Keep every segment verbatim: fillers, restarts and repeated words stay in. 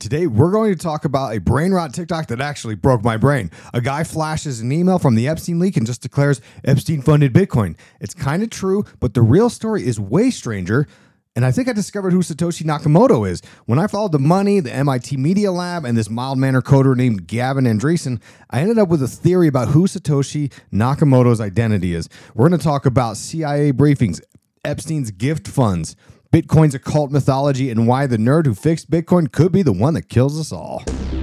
Today, we're going to talk about a brain rot TikTok that actually broke my brain. A guy flashes an email from the Epstein leak and just declares Epstein funded Bitcoin. It's kind of true, but the real story is way stranger. And I think I discovered who Satoshi Nakamoto is. When I followed the money, the M I T Media Lab, and this mild-mannered coder named Gavin Andresen, I ended up with a theory about who Satoshi Nakamoto's identity is. We're going to talk about C I A briefings, Epstein's gift funds, Bitcoin's occult mythology, and why the nerd who fixed Bitcoin could be the one that kills us all.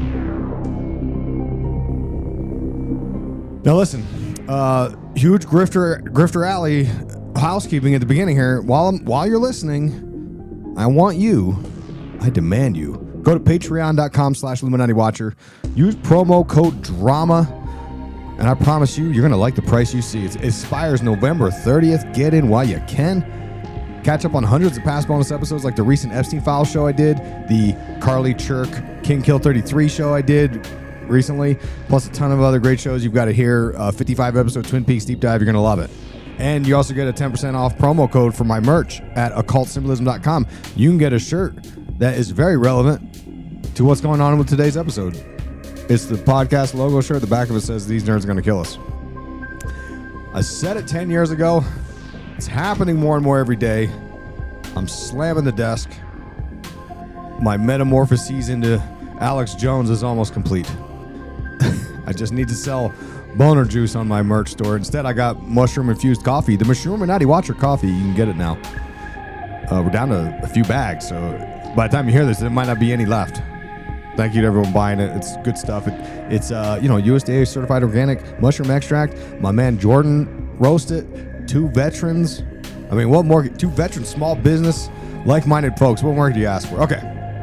Now listen, uh, huge grifter grifter alley housekeeping at the beginning here. While I'm, while you're listening, I want you, I demand you, go to patreon.com slash Illuminati Watcher, use promo code DRAMA, and I promise you, you're going to like the price you see. It expires November thirtieth. Get in while you can. Catch up on hundreds of past bonus episodes like the recent Epstein Files show I did, the Carly Chirk King Kill thirty-three show I did recently, plus a ton of other great shows. You've got to hear uh, fifty-five episode Twin Peaks deep dive. You're going to love it. And you also get a ten percent off promo code for my merch at occult symbolism dot com. You can get a shirt that is very relevant to what's going on with today's episode. It's the podcast logo shirt. The back of it says, "These nerds are going to kill us." I said it ten years ago. It's happening more and more every day. I'm slamming the desk. My metamorphosis into Alex Jones is almost complete. I just need to sell boner juice on my merch store. Instead, I got mushroom-infused coffee. The Illuminati Watcher coffee, you can get it now. Uh, we're down to a few bags, so by the time you hear this, there might not be any left. Thank you to everyone buying it. It's good stuff. It, it's uh, you know, U S D A certified organic mushroom extract. My man Jordan roasted it. Two veterans. I mean, what more? Two veterans, small business, like-minded folks. What more do you ask for? Okay.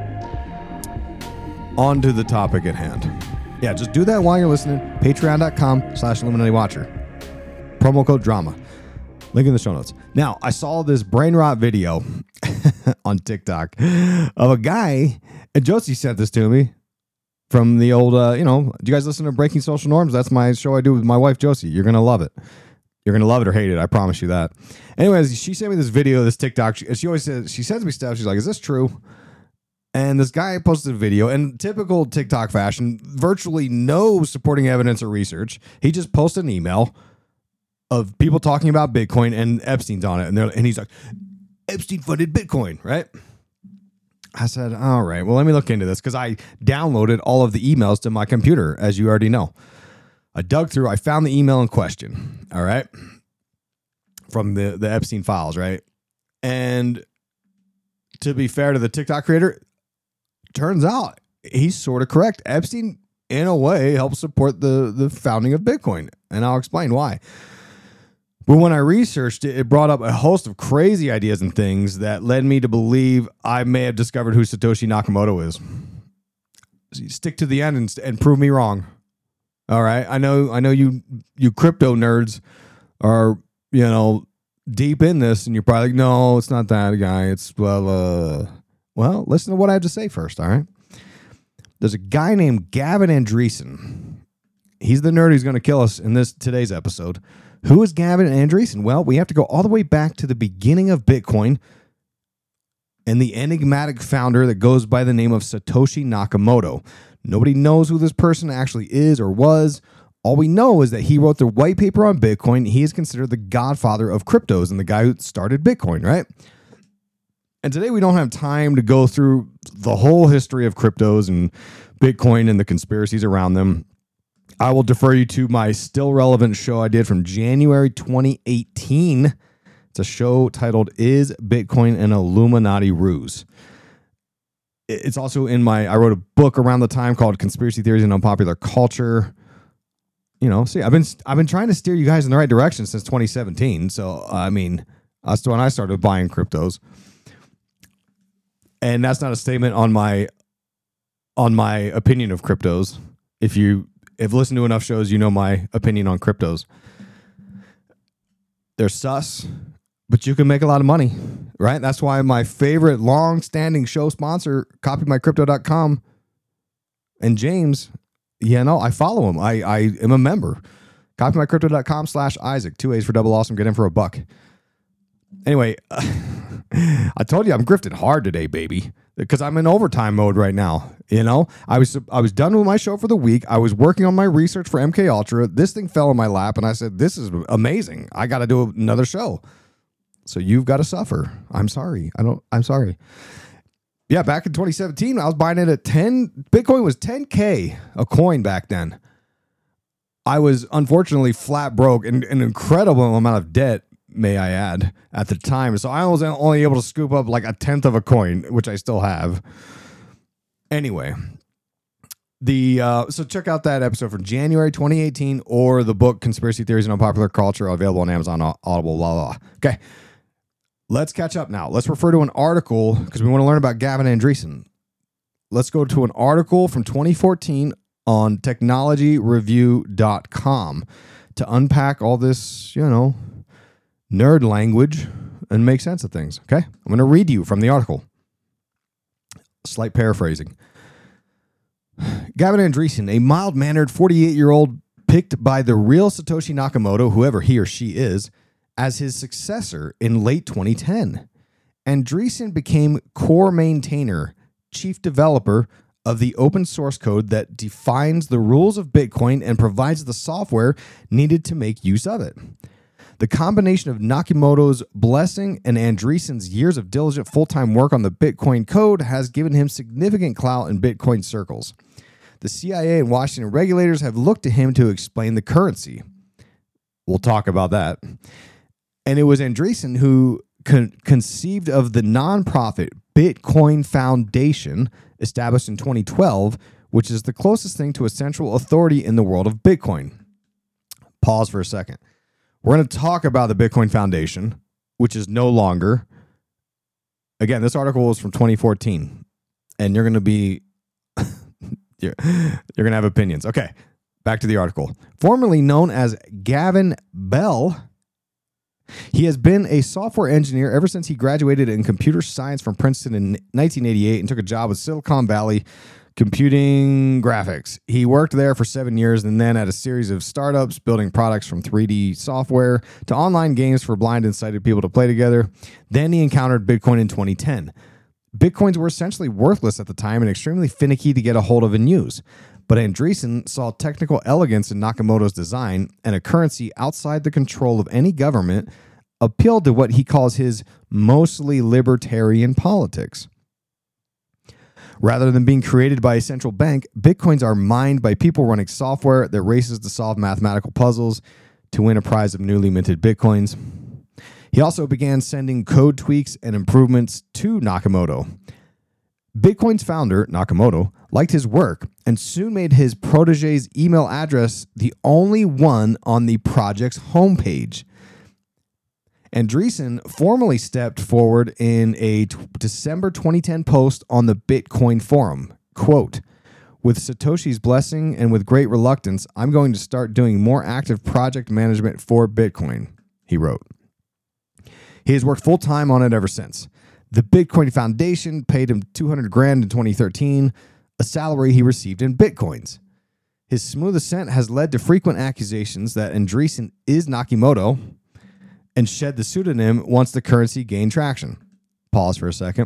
On to the topic at hand. Yeah, just do that while you're listening. Patreon.com slash Illuminati Watcher. Promo code DRAMA. Link in the show notes. Now, I saw this brain rot video on TikTok of a guy, and Josie sent this to me from the old, uh, you know, do you guys listen to Breaking Social Norms? That's my show I do with my wife, Josie. You're going to love it. You're going to love it or hate it. I promise you that. Anyways, she sent me this video, this TikTok. She, she always says, she sends me stuff. She's like, is this true? And this guy posted a video, and typical TikTok fashion, virtually no supporting evidence or research. He just posted an email of people talking about Bitcoin and Epstein's on it. And, they're, and he's like, Epstein funded Bitcoin, right? I said, all right, well, let me look into this because I downloaded all of the emails to my computer, as you already know. I dug through, I found the email in question, all right, from the, the Epstein files, right? And to be fair to the TikTok creator, turns out he's sort of correct. Epstein, in a way, helped support the, the founding of Bitcoin, and I'll explain why. But when I researched it, it brought up a host of crazy ideas and things that led me to believe I may have discovered who Satoshi Nakamoto is. So stick to the end and, and prove me wrong. All right, I know, I know you, you crypto nerds are, you know, deep in this, and you're probably like, no, it's not that guy. It's well, uh, well, listen to what I have to say first. All right, there's a guy named Gavin Andresen. He's the nerd who's going to kill us in this today's episode. Who is Gavin Andresen? Well, we have to go all the way back to the beginning of Bitcoin and the enigmatic founder that goes by the name of Satoshi Nakamoto. Nobody knows who this person actually is or was. All we know is that he wrote the white paper on Bitcoin. He is considered the godfather of cryptos and the guy who started Bitcoin, right? And today we don't have time to go through the whole history of cryptos and Bitcoin and the conspiracies around them. I will defer you to my still relevant show I did from January twenty eighteen. It's a show titled Is Bitcoin an Illuminati Ruse? It's also in my, I wrote a book around the time called Conspiracy Theories and Unpopular Culture. You know, see, I've been, I've been trying to steer you guys in the right direction since twenty seventeen. So, I mean, that's when I started buying cryptos. And that's not a statement on my, on my opinion of cryptos. If you have listened to enough shows, you know my opinion on cryptos. They're sus, but you can make a lot of money, right? That's why my favorite long-standing show sponsor, copy my crypto dot com, and James, you know, I follow him. I, I am a member. copy my crypto dot com slash Isaac. Two A's for double awesome. Get in for a buck. Anyway, I told you I'm grifted hard today, baby. because I'm in overtime mode right now. You know, I was I was done with my show for the week. I was working on my research for M K Ultra. This thing fell in my lap, and I said, "This is amazing. I got to do another show." So you've got to suffer. I'm sorry. I don't. I'm sorry. Yeah, back in twenty seventeen, I was buying it at ten. Bitcoin was ten K a coin back then. I was unfortunately flat broke and an incredible amount of debt, may I add, at the time. So I was only able to scoop up like a tenth of a coin, which I still have. Anyway, the uh, so check out that episode from January twenty eighteen or the book Conspiracy Theories and Unpopular Culture, available on Amazon, Audible, blah, blah, blah. Okay, let's catch up now. Let's refer to an article because we want to learn about Gavin Andresen. Let's go to an article from twenty fourteen on technology review dot com to unpack all this, you know, nerd language and make sense of things. Okay, I'm going to read you from the article. Slight paraphrasing. Gavin Andresen, a mild-mannered forty-eight-year-old picked by the real Satoshi Nakamoto, whoever he or she is, as his successor in late twenty ten. Andresen became core maintainer, chief developer of the open source code that defines the rules of Bitcoin and provides the software needed to make use of it. The combination of Nakamoto's blessing and Andresen's years of diligent full-time work on the Bitcoin code has given him significant clout in Bitcoin circles. The C I A and Washington regulators have looked to him to explain the currency. We'll talk about that. And it was Andresen who con- conceived of the nonprofit Bitcoin Foundation, established in twenty twelve, which is the closest thing to a central authority in the world of Bitcoin. Pause for a second. We're going to talk about the Bitcoin Foundation, which is no longer. Again, this article is from twenty fourteen, and you're going to be, you're, you're going to have opinions. Okay, back to the article. Formerly known as Gavin Bell, he has been a software engineer ever since he graduated in computer science from Princeton in nineteen eighty-eight and took a job with Silicon Valley Computing Graphics. He worked there for seven years and then at a series of startups building products from three D software to online games for blind and sighted people to play together. Then he encountered Bitcoin in twenty ten. Bitcoins were essentially worthless at the time and extremely finicky to get a hold of and use. But Andresen saw technical elegance in Nakamoto's design, and a currency outside the control of any government appealed to what he calls his mostly libertarian politics. Rather than being created by a central bank, Bitcoins are mined by people running software that races to solve mathematical puzzles to win a prize of newly minted Bitcoins. He also began sending code tweaks and improvements to Nakamoto. Bitcoin's founder, Nakamoto, liked his work and soon made his protege's email address the only one on the project's homepage. Andresen formally stepped forward in a t- December twenty ten post on the Bitcoin forum. Quote, "With Satoshi's blessing and with great reluctance, I'm going to start doing more active project management for Bitcoin," he wrote. He has worked full-time on it ever since. The Bitcoin Foundation paid him two hundred grand in twenty thirteen, a salary he received in Bitcoins. His smooth ascent has led to frequent accusations that Andresen is Nakamoto and shed the pseudonym once the currency gained traction. Pause for a second.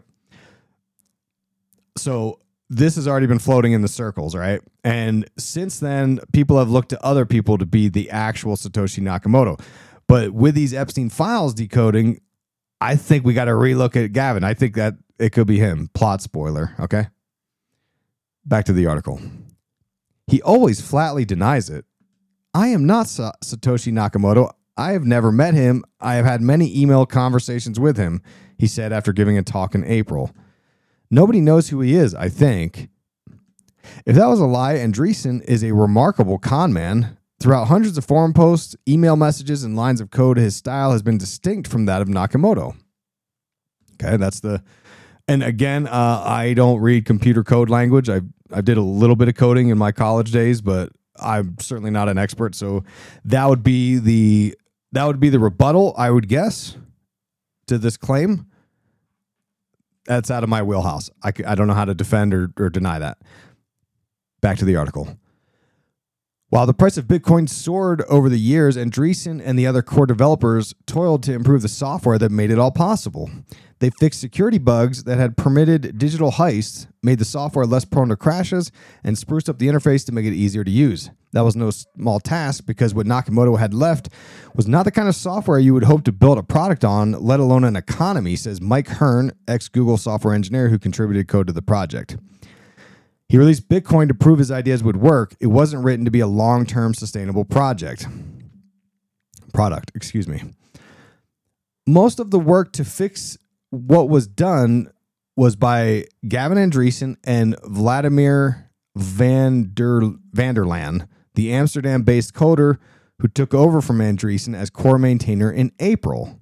So this has already been floating in the circles, right? And since then, people have looked to other people to be the actual Satoshi Nakamoto. But with these Epstein files decoding, I think we got to relook at Gavin. I think that it could be him. Plot spoiler, okay? Back to the article. He always flatly denies it. "I am not Sa- Satoshi Nakamoto. I have never met him. I have had many email conversations with him," he said after giving a talk in April. "Nobody knows who he is, I think." If that was a lie, Andresen is a remarkable con man. Throughout hundreds of forum posts, email messages, and lines of code, his style has been distinct from that of Nakamoto. Okay, that's the... And again, uh, I don't read computer code language. I I did a little bit of coding in my college days, but I'm certainly not an expert. So that would be the that would be the rebuttal, I would guess, to this claim. That's out of my wheelhouse. I, I don't know how to defend or, or deny that. Back to the article. While the price of Bitcoin soared over the years, Andreessen and the other core developers toiled to improve the software that made it all possible. They fixed security bugs that had permitted digital heists, made the software less prone to crashes, and spruced up the interface to make it easier to use. That was no small task because what Nakamoto had left was not the kind of software you would hope to build a product on, let alone an economy, says Mike Hearn, ex-Google software engineer who contributed code to the project. He released Bitcoin to prove his ideas would work. It wasn't written to be a long-term sustainable project. Product, excuse me. Most of the work to fix what was done was by Gavin Andreessen and Vladimir van der, van der Laan, the Amsterdam-based coder who took over from Andreessen as core maintainer in April.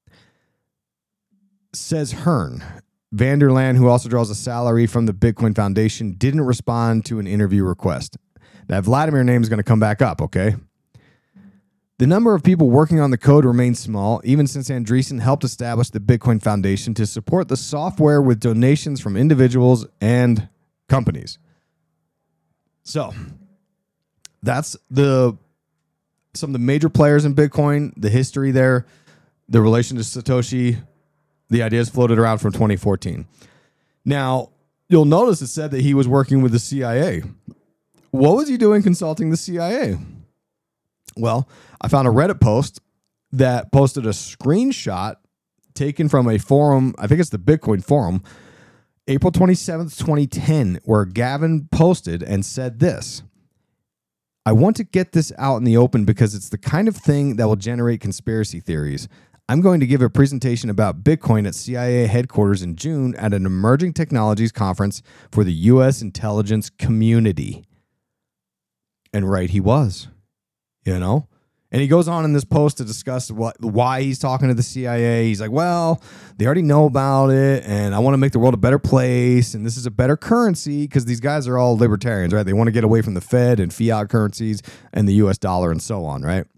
Says Hearn. Van der Laan, who also draws a salary from the Bitcoin Foundation, didn't respond to an interview request. That Vladimir name is going to come back up, okay? The number of people working on the code remains small, even since Andreessen helped establish the Bitcoin Foundation to support the software with donations from individuals and companies. So, that's the some of the major players in Bitcoin, the history there, the relation to Satoshi. The ideas floated around from twenty fourteen. Now, you'll notice it said that he was working with the C I A. What was he doing consulting the C I A? Well, I found a Reddit post that posted a screenshot taken from a forum, I think it's the Bitcoin forum, April twenty-seventh, twenty ten, where Gavin posted and said this: I want to get this out in the open because it's the kind of thing that will generate conspiracy theories. I'm going to give a presentation about Bitcoin at C I A headquarters in June at an emerging technologies conference for the U S intelligence community. And right he was, you know? And he goes on in this post to discuss what why he's talking to the C I A. He's like, well, they already know about it, and I want to make the world a better place, and this is a better currency, because these guys are all libertarians, right? They want to get away from the Fed and fiat currencies and the U S dollar and so on, right?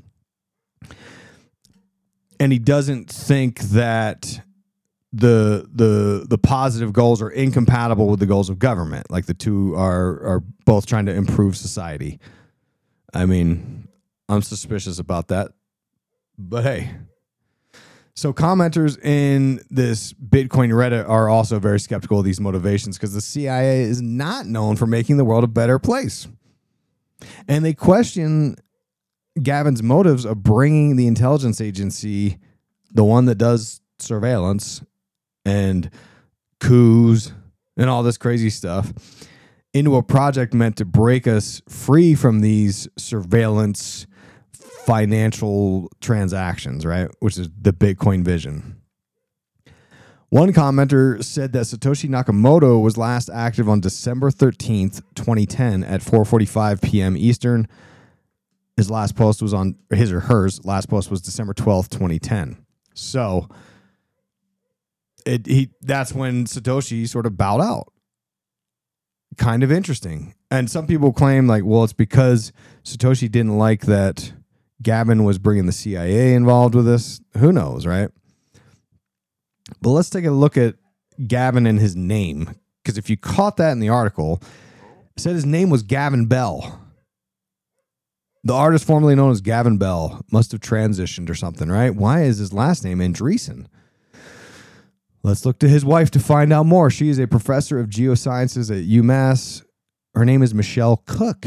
And he doesn't think that the the the positive goals are incompatible with the goals of government. Like the two are are both trying to improve society. I mean, I'm suspicious about that. But hey. So commenters in this Bitcoin Reddit are also very skeptical of these motivations because the C I A is not known for making the world a better place. And they question Gavin's motives of bringing the intelligence agency, the one that does surveillance and coups and all this crazy stuff, into a project meant to break us free from these surveillance financial transactions, right? Which is the Bitcoin vision. One commenter said that Satoshi Nakamoto was last active on December thirteenth, twenty ten at four forty-five p.m. Eastern. His last post was on, his or hers last post was December twelfth, twenty ten. So it he that's when Satoshi sort of bowed out. Kind of interesting. And some people claim like, well, it's because Satoshi didn't like that Gavin was bringing the C I A involved with this. Who knows, right? But let's take a look at Gavin and his name. Because if you caught that in the article, it said his name was Gavin Bell. The artist formerly known as Gavin Bell must have transitioned or something, right? Why is his last name Andreessen? Let's look to his wife to find out more. She is a professor of geosciences at UMass. Her name is Michelle Cook,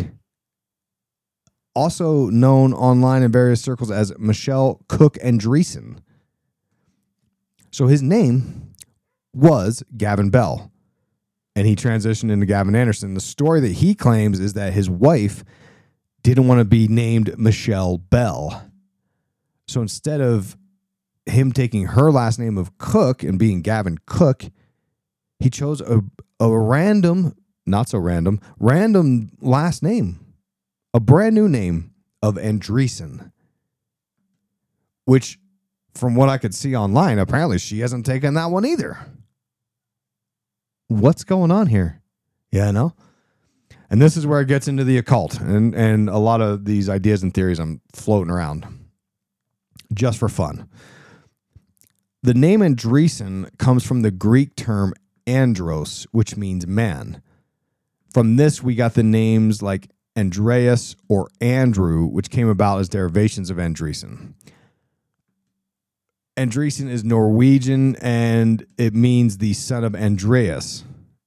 also known online in various circles as Michelle Cook Andreessen. So his name was Gavin Bell, and he transitioned into Gavin Anderson. The story that he claims is that his wife didn't want to be named Michelle Bell. So instead of him taking her last name of Cook and being Gavin Cook, he chose a, a random, not so random, random last name, a brand new name of Andreessen, which from what I could see online, apparently she hasn't taken that one either. What's going on here? Yeah, I know. And this is where it gets into the occult and, and a lot of these ideas and theories I'm floating around just for fun. The name Andreessen comes from the Greek term andros, which means man. From this, we got the names like Andreas, or Andrew, which came about as derivations of Andreessen. Andreessen is Norwegian, and it means the son of Andreas.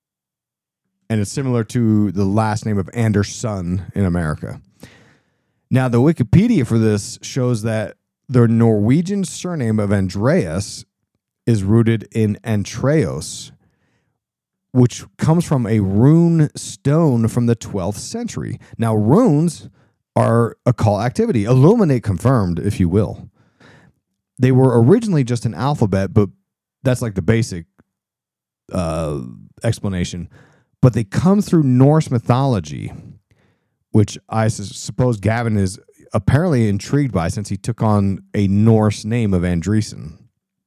And it's similar to the last name of Anderson in America. Now, the Wikipedia for this shows that the Norwegian surname of Andreas is rooted in Antreos, which comes from a rune stone from the twelfth century. Now, runes are occult activity. Illuminate confirmed, if you will. They were originally just an alphabet, but that's like the basic uh, explanation. But they come through Norse mythology, which I suppose Gavin is apparently intrigued by since he took on a Norse name of Andreessen.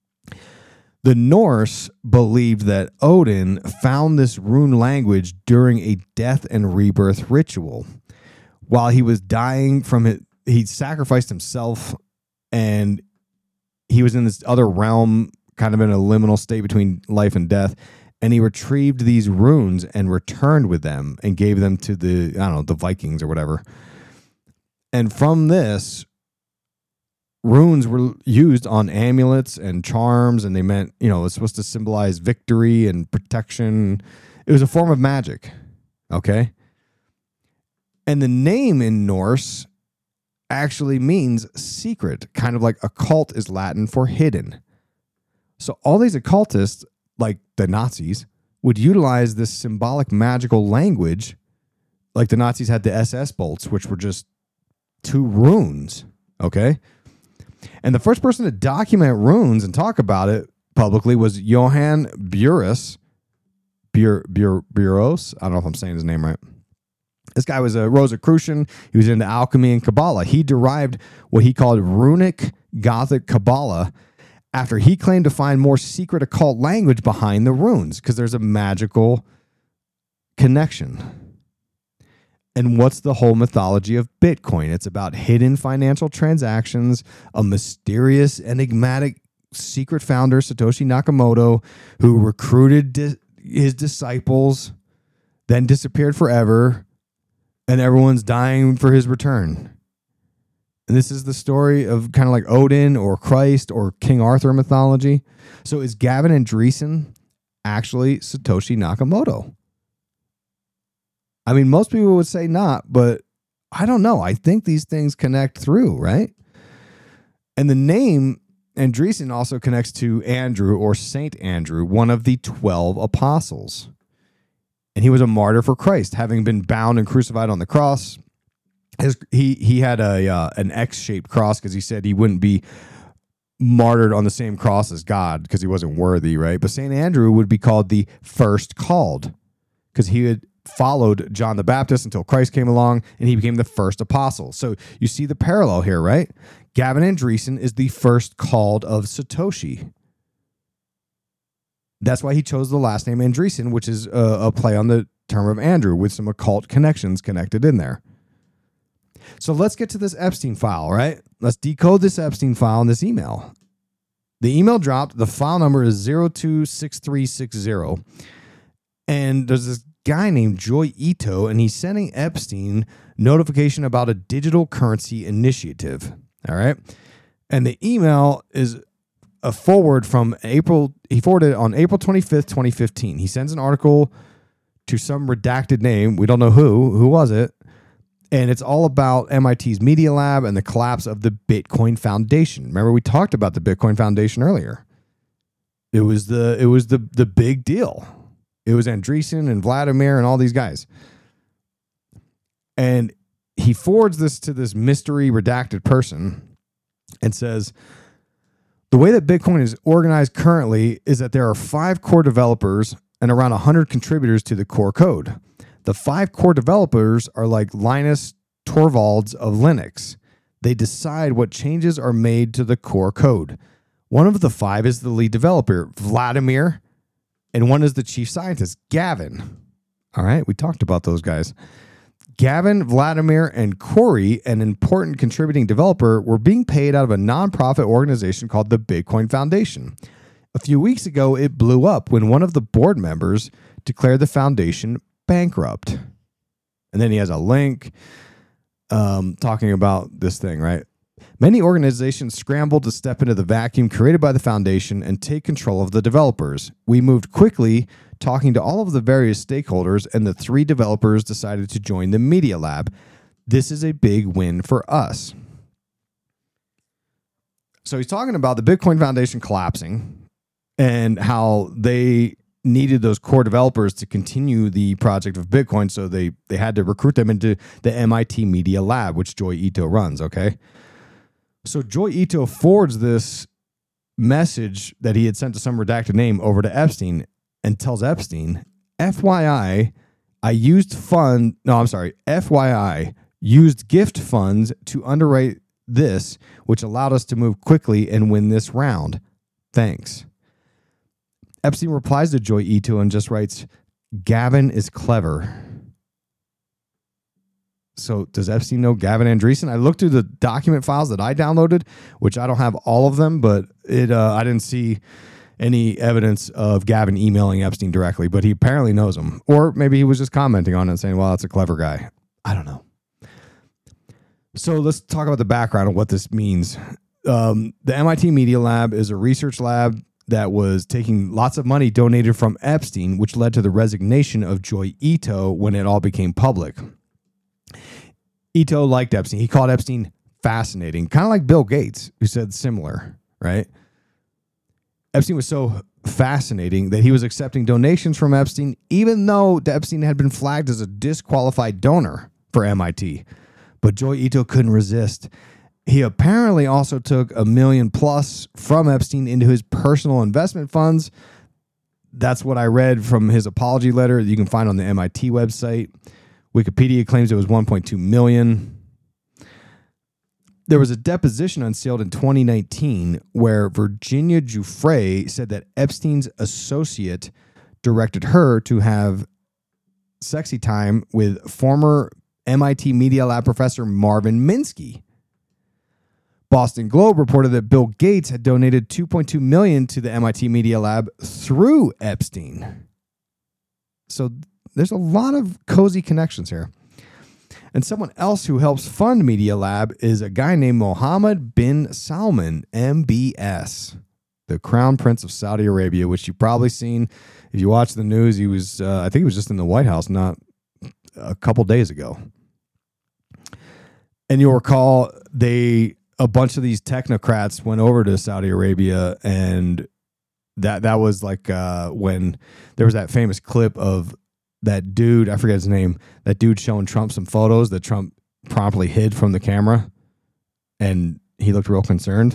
The Norse believed that Odin found this rune language during a death and rebirth ritual. While he was dying from it, he sacrificed himself, and he was in this other realm, kind of in a liminal state between life and death, and he retrieved these runes and returned with them and gave them to the, I don't know, the Vikings or whatever. And from this, runes were used on amulets and charms, and they meant, you know, it's supposed to symbolize victory and protection. It was a form of magic, okay? And the name in Norse actually means secret, kind of like occult is Latin for hidden. So all these occultists, like the Nazis, would utilize this symbolic magical language. Like the Nazis had the S S bolts, which were just two runes, okay? And the first person to document runes and talk about it publicly was Johann Buras. Bur, Bur, Buros? I don't know if I'm saying his name right. This guy was a Rosicrucian. He was into alchemy and Kabbalah. He derived what he called runic Gothic Kabbalah after he claimed to find more secret occult language behind the runes, because there's a magical connection. And what's the whole mythology of Bitcoin? It's about hidden financial transactions, a mysterious, enigmatic, secret founder, Satoshi Nakamoto, who recruited di- his disciples, then disappeared forever, and everyone's dying for his return. And this is the story of kind of like Odin or Christ or King Arthur mythology. So is Gavin Andreessen actually Satoshi Nakamoto? I mean, most people would say not, but I don't know. I think these things connect through, right? And the name Andreessen also connects to Andrew or Saint Andrew, one of the twelve apostles. And he was a martyr for Christ, having been bound and crucified on the cross. His, he he had a uh, an X-shaped cross because he said he wouldn't be martyred on the same cross as God because he wasn't worthy, right? But Saint Andrew would be called the first called because he had followed John the Baptist until Christ came along and he became the first apostle. So you see the parallel here, right? Gavin Andreessen is the first called of Satoshi. That's why he chose the last name Andreessen, which is a, a play on the term of Andrew with some occult connections connected in there. So let's get to this Epstein file, right? Let's decode this Epstein file in this email. The email dropped. The file number is zero two six three six zero. And there's this guy named Joy Ito, and he's sending Epstein notification about a digital currency initiative. All right. And the email is a forward from April. He forwarded it on April twenty-fifth, twenty fifteen. He sends an article to some redacted name. We don't know who. Who was it? And it's all about M I T's Media Lab and the collapse of the Bitcoin Foundation. Remember, we talked about the Bitcoin Foundation earlier. It was the it was the the big deal. It was Andreessen and Vladimir and all these guys. And he forwards this to this mystery redacted person and says, the way that Bitcoin is organized currently is that there are five core developers and around one hundred contributors to the core code. The five core developers are like Linus Torvalds of Linux. They decide what changes are made to the core code. One of the five is the lead developer, Vladimir, and one is the chief scientist, Gavin. All right, we talked about those guys. Gavin, Vladimir, and Corey, an important contributing developer, were being paid out of a nonprofit organization called the Bitcoin Foundation. A few weeks ago, it blew up when one of the board members declared the foundation bankrupt. And then he has a link um, talking about this thing, right? Many organizations scrambled to step into the vacuum created by the foundation and take control of the developers. We moved quickly, talking to all of the various stakeholders, and the three developers decided to join the Media Lab. This is a big win for us. So he's talking about the Bitcoin Foundation collapsing and how they needed those core developers to continue the project of Bitcoin. So they, they had to recruit them into the M I T Media Lab, which Joi Ito runs, okay? So Joi Ito forwards this message that he had sent to some redacted name over to Epstein and tells Epstein, F Y I, I used fund, no, I'm sorry, F Y I, used gift funds to underwrite this, which allowed us to move quickly and win this round. Thanks. Epstein replies to Joi Ito and just writes, Gavin is clever. So does Epstein know Gavin Andreessen? I looked through the document files that I downloaded, which I don't have all of them, but it uh, I didn't see any evidence of Gavin emailing Epstein directly, but he apparently knows him. Or maybe he was just commenting on it and saying, well, that's a clever guy. I don't know. So let's talk about the background of what this means. Um, the M I T Media Lab is a research lab that was taking lots of money donated from Epstein, which led to the resignation of Joi Ito when it all became public. Ito liked Epstein. He called Epstein fascinating, kind of like Bill Gates, who said similar, right? Epstein was so fascinating that he was accepting donations from Epstein, even though Epstein had been flagged as a disqualified donor for M I T. But Joi Ito couldn't resist. He apparently also took a million plus from Epstein into his personal investment funds. That's what I read from his apology letter that you can find on the M I T website. Wikipedia claims it was one point two million. There was a deposition unsealed in twenty nineteen where Virginia Giuffre said that Epstein's associate directed her to have sexy time with former M I T Media Lab professor Marvin Minsky. Boston Globe reported that Bill Gates had donated two point two million dollars to the M I T Media Lab through Epstein. So there's a lot of cozy connections here. And someone else who helps fund Media Lab is a guy named Mohammed bin Salman, M B S, the Crown Prince of Saudi Arabia, which you've probably seen. If you watch the news, he was, uh, I think he was just in the White House not a couple days ago. And you'll recall they, a bunch of these technocrats went over to Saudi Arabia, and that, that was like uh, when there was that famous clip of that dude, I forget his name, that dude showing Trump some photos that Trump promptly hid from the camera, and he looked real concerned.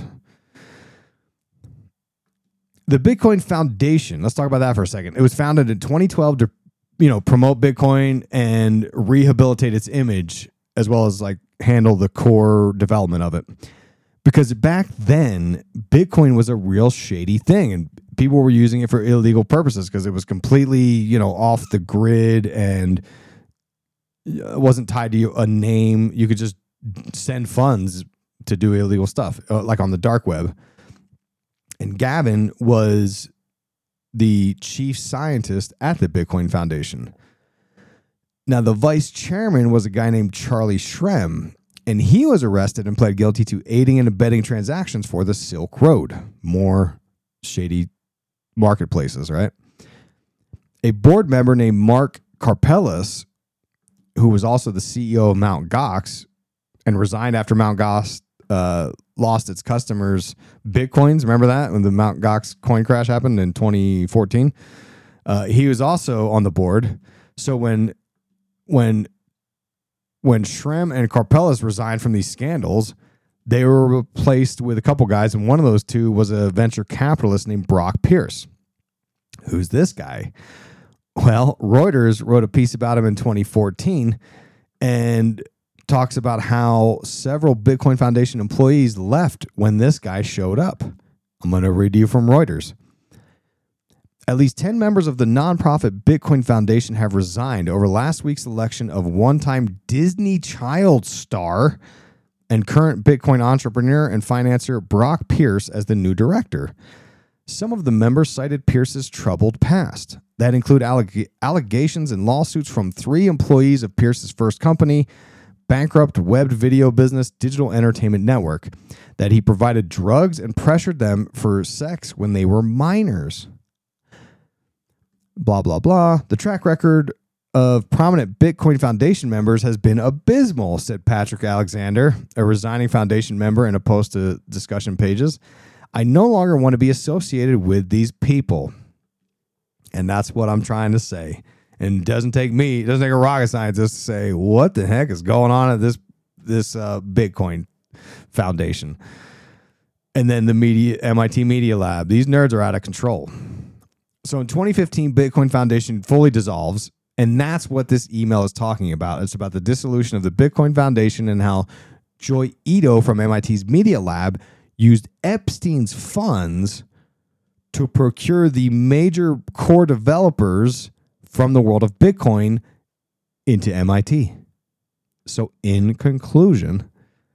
The Bitcoin Foundation, let's talk about that for a second. It was founded in twenty twelve to, you know, promote Bitcoin and rehabilitate its image, as well as like handle the core development of it. Because back then, Bitcoin was a real shady thing, and people were using it for illegal purposes because it was completely, you know, off the grid and it wasn't tied to a name. You could just send funds to do illegal stuff, uh, like on the dark web. And Gavin was the chief scientist at the Bitcoin Foundation. Now, the vice chairman was a guy named Charlie Shrem, and he was arrested and pled guilty to aiding and abetting transactions for the Silk Road. More shady marketplaces, right? A board member named Mark Karpeles, who was also the C E O of Mt. Gox and resigned after Mt. Gox uh, lost its customers' Bitcoins. Remember that when the Mt. Gox coin crash happened in twenty fourteen? Uh, he was also on the board. So when when when Shrem and Karpeles resigned from these scandals, they were replaced with a couple guys, and one of those two was a venture capitalist named Brock Pierce. Who's this guy? Well, Reuters wrote a piece about him in twenty fourteen and talks about how several Bitcoin Foundation employees left when this guy showed up. I'm going to read you from Reuters. At least ten members of the nonprofit Bitcoin Foundation have resigned over last week's election of one-time Disney child star and current Bitcoin entrepreneur and financier Brock Pierce as the new director. Some of the members cited Pierce's troubled past. that include alleg- allegations and lawsuits from three employees of Pierce's first company, bankrupt web video business Digital Entertainment Network, that he provided drugs and pressured them for sex when they were minors. Blah, blah, blah. The track record of prominent Bitcoin Foundation members has been abysmal, said Patrick Alexander, a resigning foundation member, in a post to discussion pages. I no longer want to be associated with these people. And that's what I'm trying to say. And it doesn't take me, it doesn't take a rocket scientist to say, what the heck is going on at this this uh, Bitcoin Foundation? And then the media, M I T Media Lab. These nerds are out of control. So in twenty fifteen, Bitcoin Foundation fully dissolves. And that's what this email is talking about. It's about the dissolution of the Bitcoin Foundation and how Joy Ito from M I T's Media Lab used Epstein's funds to procure the major core developers from the world of Bitcoin into M I T. So in conclusion,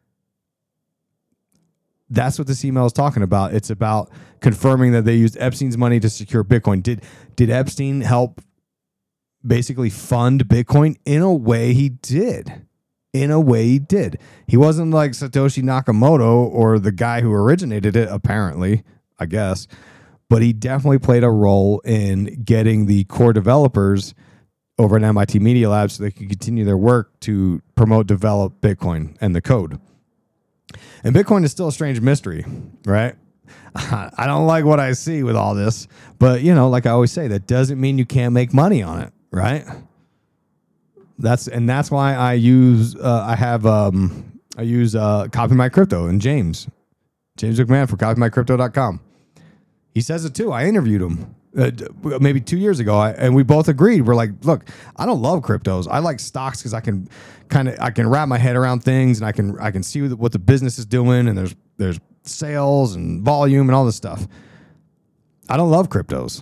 that's what this email is talking about. It's about confirming that they used Epstein's money to secure Bitcoin. Did, did Epstein help basically fund Bitcoin? In a way he did. In a way he did. He wasn't like Satoshi Nakamoto or the guy who originated it, apparently, I guess. But he definitely played a role in getting the core developers over at M I T Media Lab so they could continue their work to promote, develop Bitcoin and the code. And Bitcoin is still a strange mystery, right? I don't like what I see with all this. But, you know, like I always say, that doesn't mean you can't make money on it, right? That's and that's why I use uh, I have um, I use uh, Copy My Crypto and James James McMahon for copy my crypto dot com. He says it too. I interviewed him uh, maybe two years ago, I, and we both agreed. We're like, look, I don't love cryptos. I like stocks because I can kind of I can wrap my head around things, and I can I can see what the business is doing, and there's there's sales and volume and all this stuff. I don't love cryptos.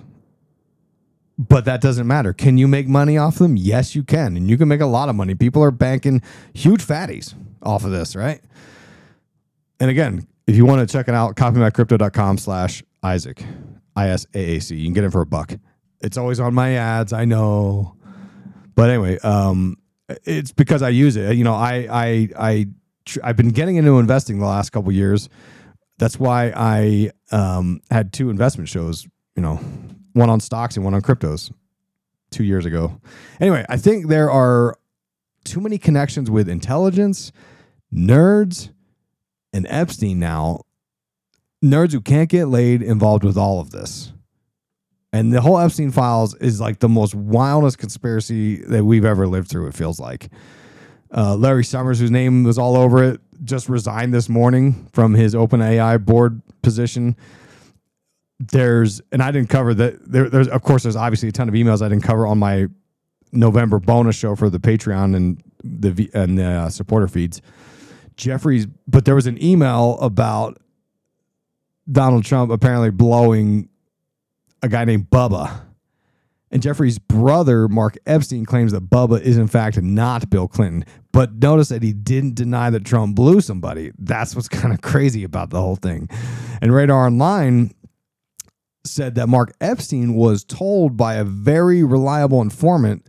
But that doesn't matter. Can you make money off them? Yes, you can. And you can make a lot of money. People are banking huge fatties off of this, right? And again, if you want to check it out, copy my crypto dot com slash Isaac, I S A A C. You can get it for a buck. It's always on my ads, I know. But anyway, um, it's because I use it. You know, I, I, I, tr- I've been getting into investing the last couple of years. That's why I um, had two investment shows, you know, one on stocks and one on cryptos two years ago. Anyway, I think there are too many connections with intelligence, nerds, and Epstein now. Nerds who can't get laid involved with all of this. And the whole Epstein files is like the most wildest conspiracy that we've ever lived through, it feels like. Uh, Larry Summers, whose name was all over it, just resigned this morning from his OpenAI board position. There's, and I didn't cover that. There, there's, of course, there's obviously a ton of emails I didn't cover on my November bonus show for the Patreon and the and the uh, supporter feeds. Jeffrey's, but there was an email about Donald Trump apparently blowing a guy named Bubba. And Jeffrey's brother, Mark Epstein, claims that Bubba is in fact not Bill Clinton. But notice that he didn't deny that Trump blew somebody. That's what's kind of crazy about the whole thing. And Radar Online said that Mark Epstein was told by a very reliable informant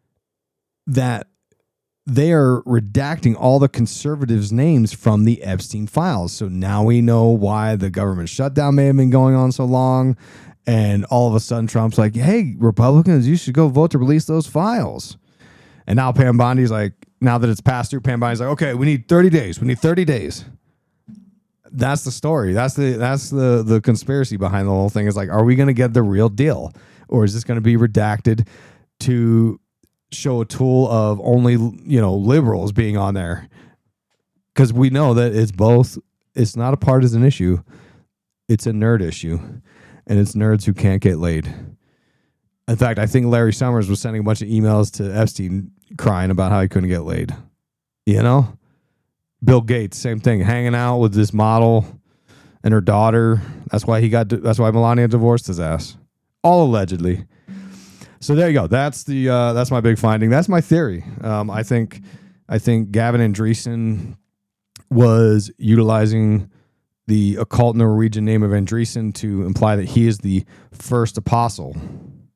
that they are redacting all the conservatives' names from the Epstein files. So now we know why the government shutdown may have been going on so long. And all of a sudden Trump's like, hey, Republicans, you should go vote to release those files. And now Pam Bondi's like, now that it's passed through, Pam Bondi's like, okay, we need thirty days. We need thirty days. That's the story. That's the that's the the conspiracy behind the whole thing. Is like, are we going to get the real deal, or is this going to be redacted to show a tool of only, you know, liberals being on there? Because we know that it's both. It's not a partisan issue. It's a nerd issue, and it's nerds who can't get laid. In fact, I think Larry Summers was sending a bunch of emails to Epstein crying about how he couldn't get laid. You know? Bill Gates, same thing, hanging out with this model and her daughter. That's why he got. That's why Melania divorced his ass, all allegedly. So there you go. That's the. Uh, that's my big finding. That's my theory. Um, I think. I think Gavin Andresen was utilizing the occult Norwegian name of Andresen to imply that he is the first apostle.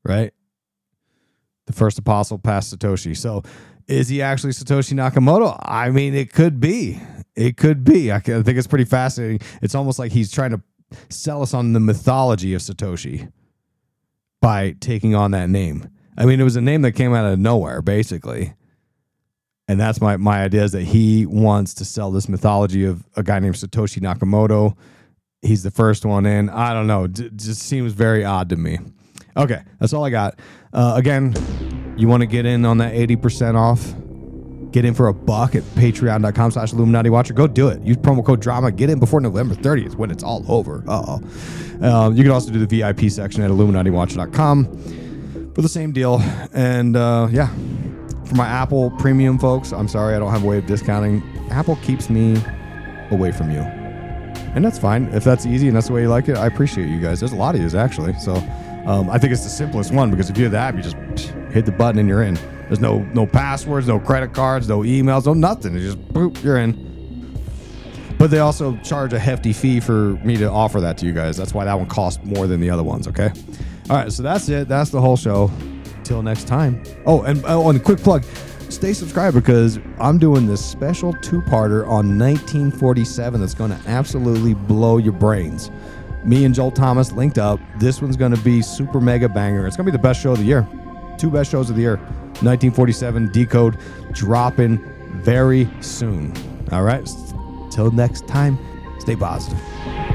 right? The first apostle past Satoshi. So is he actually Satoshi Nakamoto? I mean, it could be. It could be. I think it's pretty fascinating. It's almost like he's trying to sell us on the mythology of Satoshi by taking on that name. I mean, it was a name that came out of nowhere, basically. And that's my, my idea, is that he wants to sell this mythology of a guy named Satoshi Nakamoto. He's the first one in. I don't know. It just seems very odd to me. Okay, that's all I got. Uh, again, you want to get in on that eighty percent off? Get in for a buck at patreon.com slash Illuminati Watcher. Go do it. Use promo code DRAMA. Get in before November thirtieth when it's all over. Uh-oh. Um, you can also do the V I P section at Illuminati Watcher dot com for the same deal. And uh, yeah, for my Apple Premium folks, I'm sorry I don't have a way of discounting. Apple keeps me away from you. And that's fine. If that's easy and that's the way you like it, I appreciate you guys. There's a lot of yous, actually. So um, I think it's the simplest one, because if you have the app, you just psh, hit the button and you're in. There's no no passwords, no credit cards, no emails, no nothing. It's just boop, you're in. But they also charge a hefty fee for me to offer that to you guys. That's why that one costs more than the other ones, okay? All right, so that's it. That's the whole show. Till next time. Oh, and, oh, and a quick plug. Stay subscribed, because I'm doing this special two-parter on nineteen forty-seven that's going to absolutely blow your brains. Me and Joel Thomas linked up. This one's going to be super mega banger. It's going to be the best show of the year. Two best shows of the year. nineteen forty-seven Decode dropping very soon. All right. Till next time, stay positive.